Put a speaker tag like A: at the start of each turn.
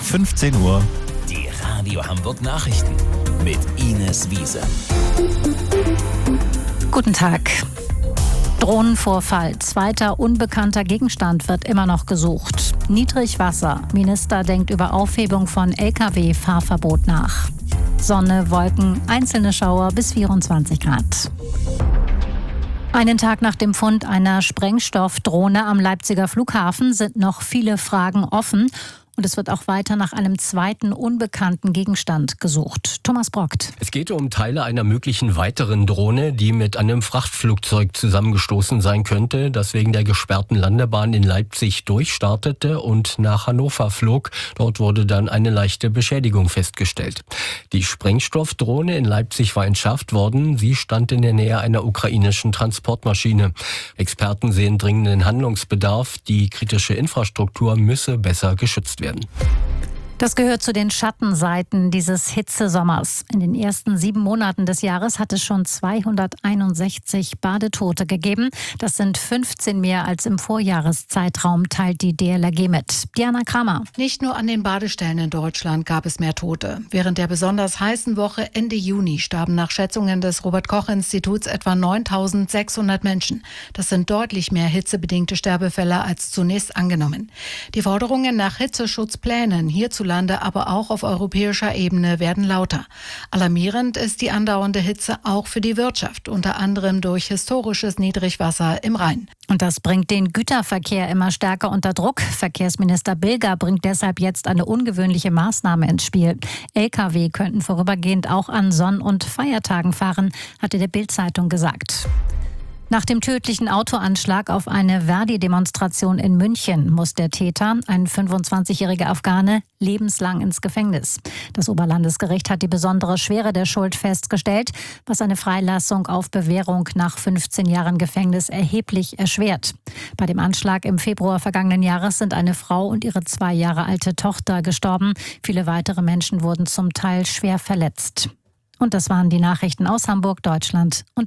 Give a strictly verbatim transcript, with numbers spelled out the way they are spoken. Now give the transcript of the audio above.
A: fünfzehn Uhr.
B: Die Radio Hamburg Nachrichten mit Ines Wiese.
C: Guten Tag. Drohnenvorfall. Zweiter unbekannter Gegenstand wird immer noch gesucht. Niedrigwasser. Minister denkt über Aufhebung von L K W-Fahrverbot nach. Sonne, Wolken, einzelne Schauer bis vierundzwanzig Grad. Einen Tag nach dem Fund einer Sprengstoffdrohne am Leipziger Flughafen sind noch viele Fragen offen. Und es wird auch weiter nach einem zweiten unbekannten Gegenstand gesucht. Thomas Brockt.
D: Es geht um Teile einer möglichen weiteren Drohne, die mit einem Frachtflugzeug zusammengestoßen sein könnte, das wegen der gesperrten Landebahn in Leipzig durchstartete und nach Hannover flog. Dort wurde dann eine leichte Beschädigung festgestellt. Die Sprengstoffdrohne in Leipzig war entschärft worden. Sie stand in der Nähe einer ukrainischen Transportmaschine. Experten sehen dringenden Handlungsbedarf. Die kritische Infrastruktur müsse besser geschützt werden.
C: Das gehört zu den Schattenseiten dieses Hitzesommers. In den ersten sieben Monaten des Jahres hat es schon zweihunderteinundsechzig Badetote gegeben. Das sind fünfzehn mehr als im Vorjahreszeitraum, teilt die D L R G mit. Diana Kramer.
E: Nicht nur an den Badestellen in Deutschland gab es mehr Tote. Während der besonders heißen Woche Ende Juni starben nach Schätzungen des Robert-Koch-Instituts etwa neuntausendsechshundert Menschen. Das sind deutlich mehr hitzebedingte Sterbefälle als zunächst angenommen. Die Forderungen nach Hitzeschutzplänen hierzulande, aber auch auf europäischer Ebene werden lauter. Alarmierend ist die andauernde Hitze auch für die Wirtschaft, unter anderem durch historisches Niedrigwasser im Rhein.
C: Und das bringt den Güterverkehr immer stärker unter Druck. Verkehrsminister Bilger bringt deshalb jetzt eine ungewöhnliche Maßnahme ins Spiel. L K W könnten vorübergehend auch an Sonn- und Feiertagen fahren, hatte der Bild-Zeitung gesagt. Nach dem tödlichen Autoanschlag auf eine Verdi-Demonstration in München muss der Täter, ein fünfundzwanzigjähriger Afghane, lebenslang ins Gefängnis. Das Oberlandesgericht hat die besondere Schwere der Schuld festgestellt, was eine Freilassung auf Bewährung nach fünfzehn Jahren Gefängnis erheblich erschwert. Bei dem Anschlag im Februar vergangenen Jahres sind eine Frau und ihre zwei Jahre alte Tochter gestorben. Viele weitere Menschen wurden zum Teil schwer verletzt. Und das waren die Nachrichten aus Hamburg, Deutschland und